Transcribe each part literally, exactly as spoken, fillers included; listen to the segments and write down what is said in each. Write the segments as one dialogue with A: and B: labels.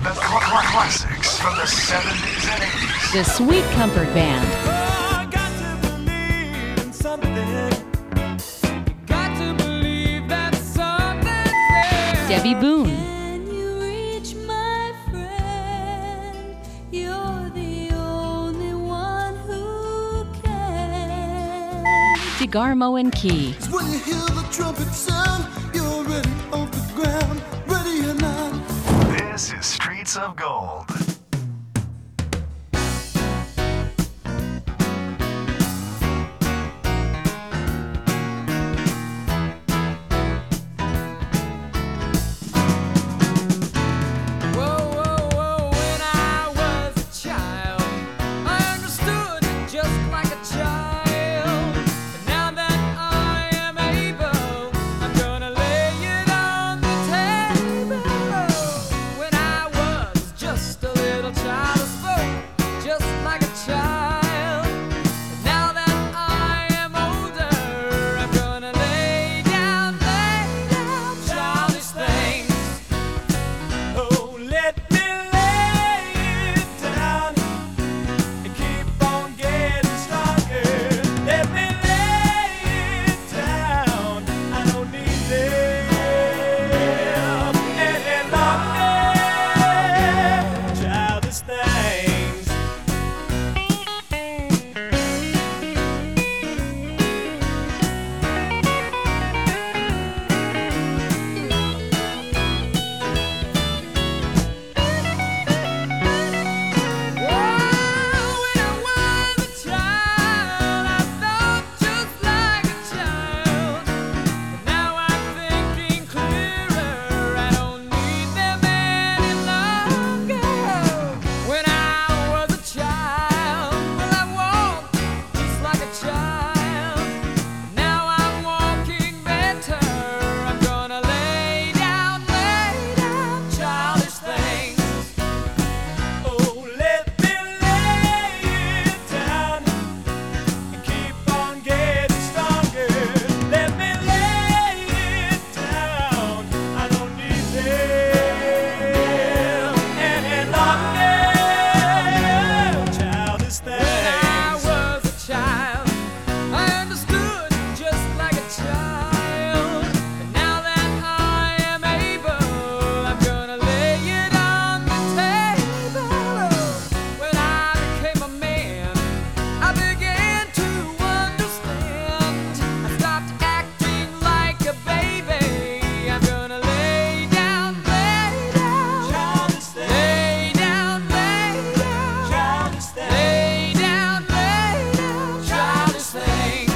A: The cl- cl- classics from the seventies and eighties.
B: The Sweet Comfort Band.
C: Oh, got to believe in something. Got to believe that something's there.
B: Debbie Boone.
D: Can you reach my friend? You're the only one who can.
B: DeGarmo and Key.
E: When you hear the trumpet sound, you're already off the ground, ready or not.
A: This is Streets of Gold.
C: Whoa, whoa, whoa, when I was a child, I understood it just like a child. But now that I am able, I'm gonna lay it on the table. When I was just a little child, I spoke just like a child. But now that I am older, I'm gonna lay down, lay down childish things. Oh, let me lay it down and keep on getting stronger. Let me lay it down. I don't need them any longer. Childish things. When I was a child, I thought just like a child. But now I'm thinking clearer. I don't need them any longer. When I was a child, well, I walked just like a child. But now I'm walking better. I'm gonna lay down, lay down childish things. Oh, let me lay it down and keep on getting stronger. Let me lay it down. I don't need them any longer. Childish things. When I was a child, I understood just like a child. But now that I am able, I'm gonna lay it on the table. When I became a man, I began to understand. I stopped acting like a baby. I'm gonna lay down, lay down, childish things. Lay down, lay down, childish things. Lay down, lay down, childish things.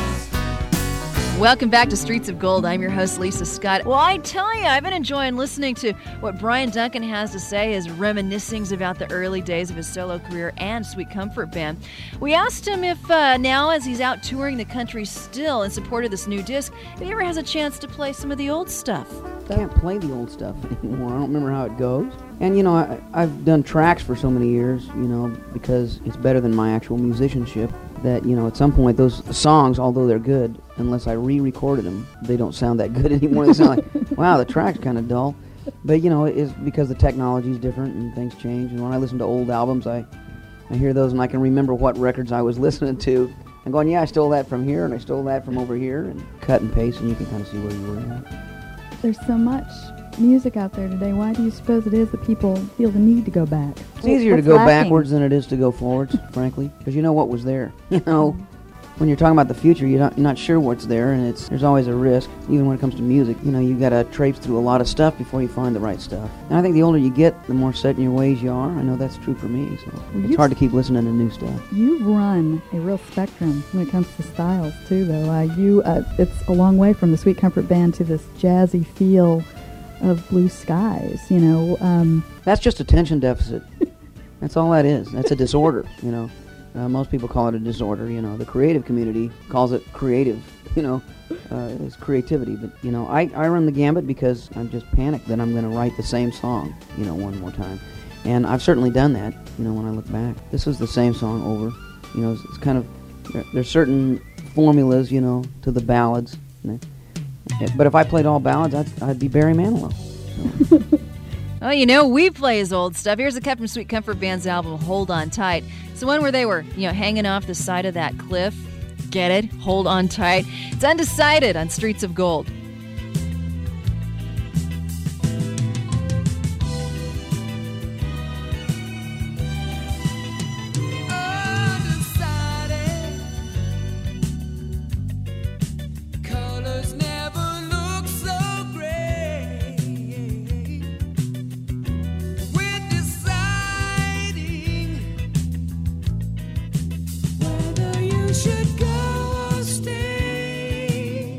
F: Welcome back to Streets of Gold. I'm your host, Lisa Scott. Well, I tell you, I've been enjoying listening to what Brian Duncan has to say, his reminiscings about the early days of his solo career and Sweet Comfort Band. We asked him if uh, now, as he's out touring the country still in support of this new disc, if he ever has a chance to play some of the old stuff.
G: Can't play the old stuff anymore. I don't remember how it goes. And, you know, I, I've done tracks for so many years, you know, because it's better than my actual musicianship, that, you know, at some point those songs, although they're good, unless I re-recorded them, they don't sound that good anymore. They sound like, wow, the track's kind of dull. But, you know, it's because the technology's different and things change. And when I listen to old albums, I, I hear those and I can remember what records I was listening to. And going, yeah, I stole that from here and I stole that from over here, and cut and paste, and you can kind of see where you were at.
H: There's so much music out there today. Why do you suppose it is that people feel the need to go back?
G: It's easier to go backwards than it is to go forwards, frankly, because you know what was there. You know, when you're talking about the future, you're not, you're not sure what's there, and it's there's always a risk. Even when it comes to music, you know, you got to traipse through a lot of stuff before you find the right stuff. And I think the older you get, the more set in your ways you are. I know that's true for me, so
H: Well,
G: it's hard to keep listening to new stuff.
H: You've run a real spectrum when it comes to styles, too, though. Uh, you, uh, it's a long way from the Sweet Comfort Band to this jazzy feel of Blue Skies, you know. Um,
G: That's just attention deficit. That's all that is. That's a disorder, you know. Uh, most people call it a disorder, you know. The creative community calls it creative, you know. Uh, it's creativity. But, you know, I, I run the gambit because I'm just panicked that I'm going to write the same song, you know, one more time. And I've certainly done that, you know, when I look back. This is the same song over. You know, it's, it's kind of, there, there's certain formulas, you know, to the ballads. But if I played all ballads, I'd, I'd be Barry Manilow. So.
F: Well, you know, we play his old stuff. Here's a cut from Sweet Comfort Band's album, Hold On Tight. It's the one where they were, you know, hanging off the side of that cliff. Get it? Hold on tight. It's Undecided on Streets of Gold.
C: Should go or stay.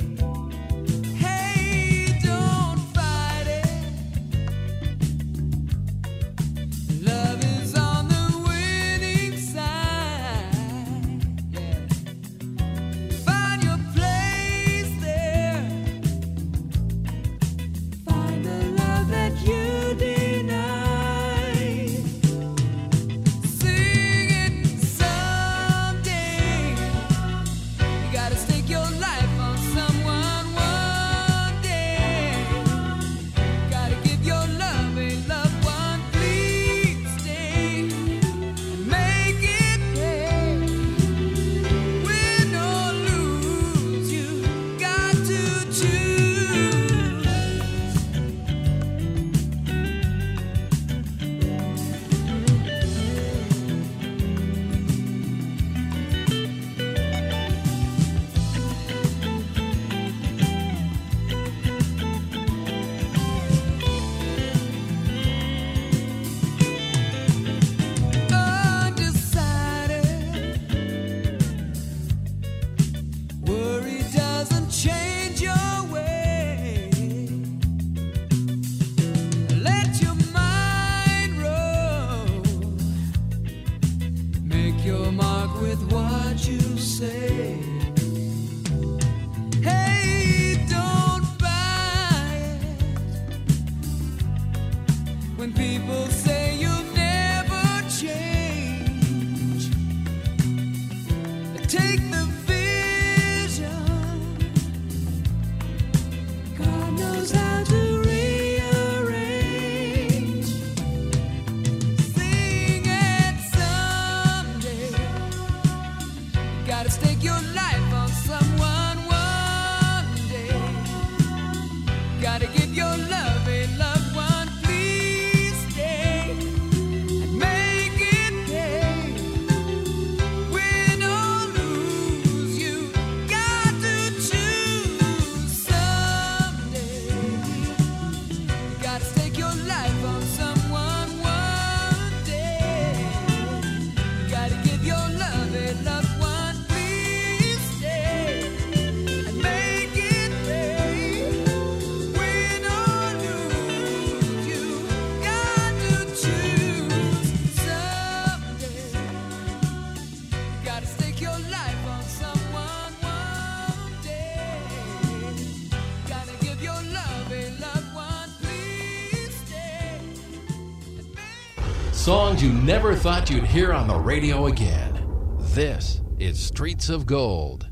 I: Songs you never thought you'd hear on the radio again. This is Streets of Gold.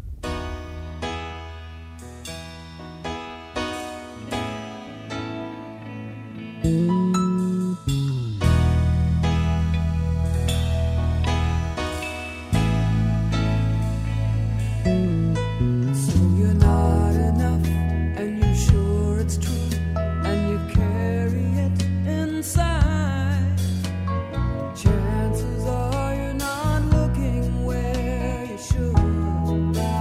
C: Chances are you're not looking where you should.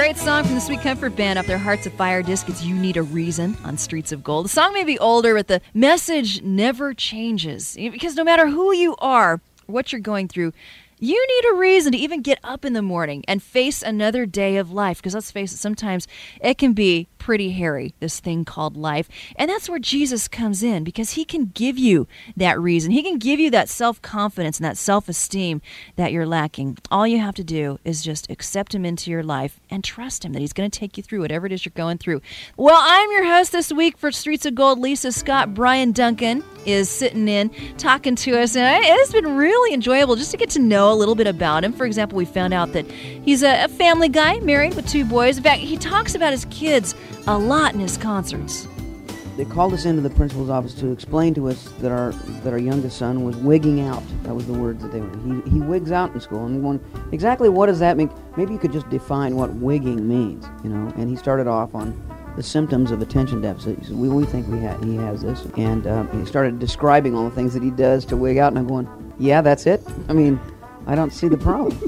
F: Great song from the Sweet Comfort Band off their Hearts of Fire disc. It's You Need a Reason on Streets of Gold. The song may be older, but the message never changes. Because no matter who you are, what you're going through, you need a reason to even get up in the morning and face another day of life. Because let's face it, sometimes it can be pretty hairy, this thing called life. And that's where Jesus comes in, because he can give you that reason. He can give you that self-confidence and that self-esteem that you're lacking. All you have to do is just accept him into your life and trust him that he's going to take you through whatever it is you're going through. Well, I'm your host this week for Streets of Gold, Lisa Scott. Brian Duncan is sitting in, talking to us, and it's been really enjoyable just to get to know a little bit about him. For example, we found out that he's a, a family guy, married with two boys. In fact, he talks about his kids a lot in his concerts.
G: They called us into the principal's office to explain to us that our that our youngest son was wigging out. That was the words that they were. He he wigs out in school, and we wondered exactly what does that mean. Maybe you could just define what wigging means, you know. And he started off on the symptoms of attention deficit. He said, we, we think we ha- he has this, and uh, he started describing all the things that he does to wig out, and I'm going, yeah, that's it. I mean, I don't see the problem.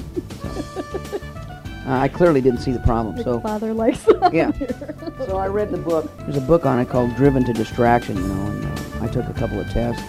G: So, uh, I clearly didn't see the problem.
H: Big
G: so
H: father likes
G: yeah. So I read the book. There's a book on it called Driven to Distraction, you know, and uh, I took a couple of tests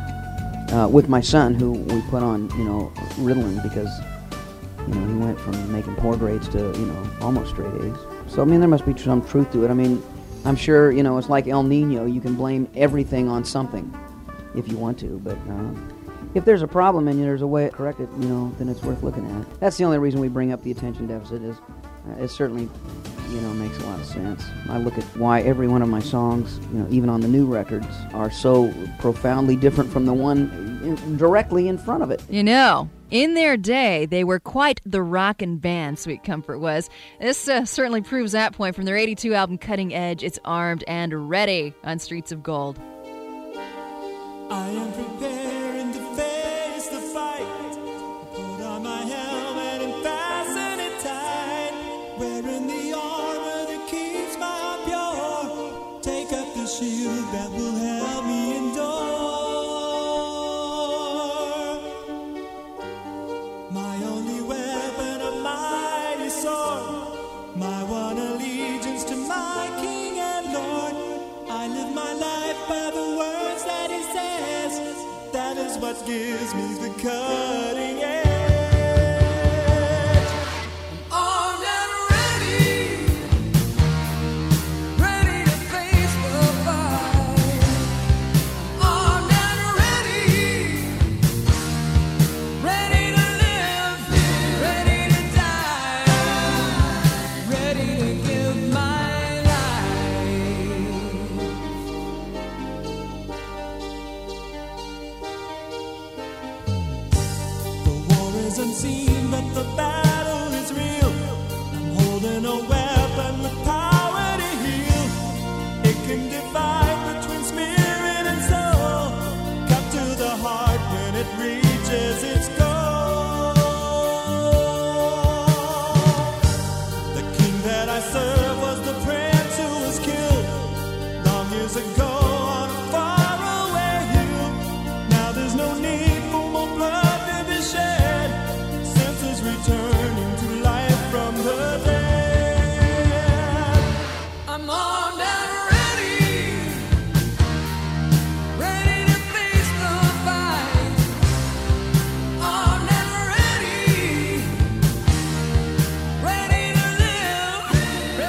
G: uh, with my son, who we put on, you know, Ritalin because, you know, he went from making poor grades to, you know, almost straight A's. So, I mean, there must be some truth to it. I mean, I'm sure, you know, it's like El Nino. You can blame everything on something if you want to, but uh, if there's a problem and there's a way to correct it, you know, then it's worth looking at. That's the only reason we bring up the attention deficit is uh, it certainly, you know, makes a lot of sense. I look at why every one of my songs, you know, even on the new records, are so profoundly different from the one in, directly in front of it.
F: You know, in their day, they were quite the rockin' band, Sweet Comfort was. This uh, certainly proves that point from their eighty-two album, Cutting Edge. It's Armed and Ready on Streets of Gold.
E: I am preparing to face the fight. Put on my helmet and fasten it tight. Wearing the armor that keeps my heart pure. Take up the shield that will help me endure. My only weapon, a mighty sword. My one allegiance to my King and Lord. I live my life by the words that he says. That is what gives me the cutting edge. I'm armed and ready, ready to face the fight. I'm armed and ready, ready to live, ready to die, ready to give my life. The war is unseen, but the battle is real. I'm holding a weapon with power to heal. It can divide between spirit and soul. Cut to the heart when it reaches its goal. The king that I serve was the prince who was killed long years ago on a faraway hill. Now there's no need for more blood to be shed. Senses returning to life from the dead. I'm armed and ready, ready to face the fight. Armed and ready, ready to live,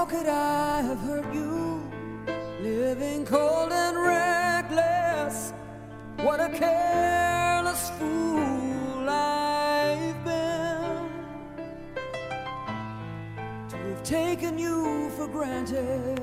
C: could I have hurt you? Living cold and reckless. What a careless fool I've been to have taken you for granted.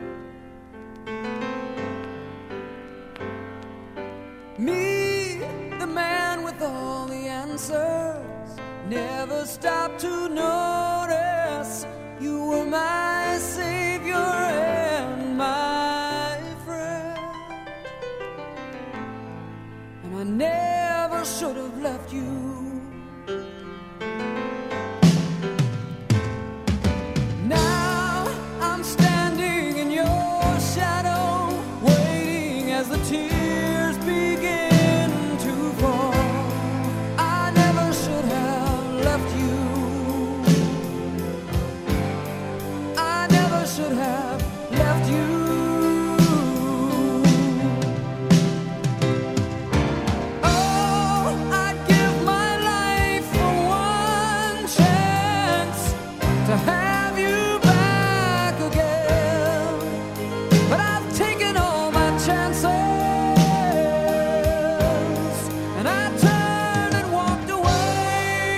C: Me, the man with all the answers, never stopped to notice you were my savior and my friend. And I never should have left you. Now I'm standing in your shadow, waiting as the tears begin to fall. I never should have left you. I never should have left you. Oh, I'd give my life for one chance to have you back again. But I've taken all my chances, and I turned and walked away.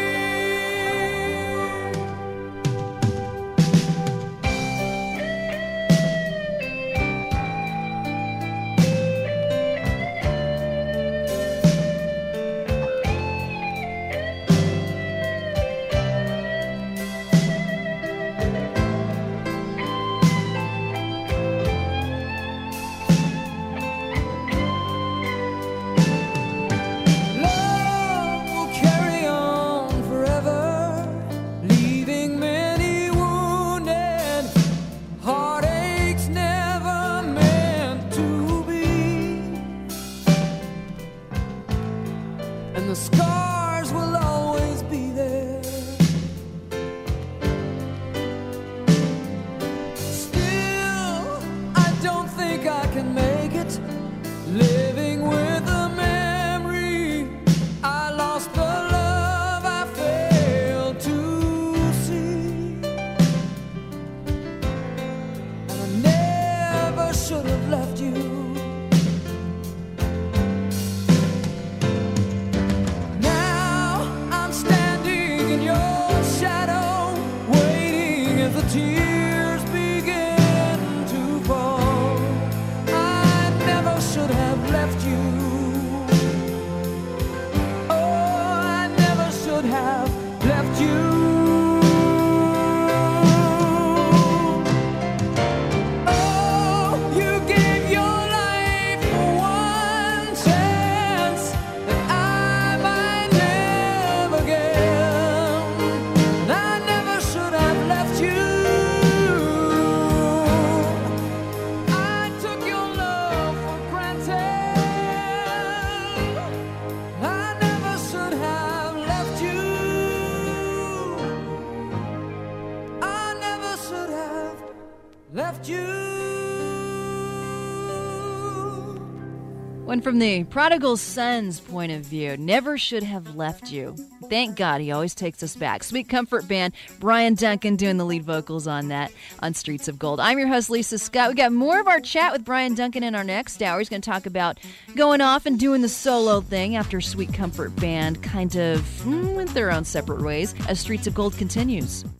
C: Love will carry on forever, leaving many wounded, heartaches never meant to be, and the scars will always be there. Still, I don't think I can make it, living with a memory. I lost the love I failed to see, and I never should have left you. Now I'm standing in your shadow, waiting as the tears begin to fall. I never should have left you. Oh, I never should have left you. Oh, you gave your life for one chance that I might live again. And I never should have left you. I took your love for granted. I never should have left you. I never should have left you.
F: When from the prodigal son's point of view, never should have left you. Thank God he always takes us back. Sweet Comfort Band, Brian Duncan doing the lead vocals on that on Streets of Gold. I'm your host, Lisa Scott. We got more of our chat with Brian Duncan in our next hour. He's going to talk about going off and doing the solo thing after Sweet Comfort Band kind of mm, went their own separate ways as Streets of Gold continues.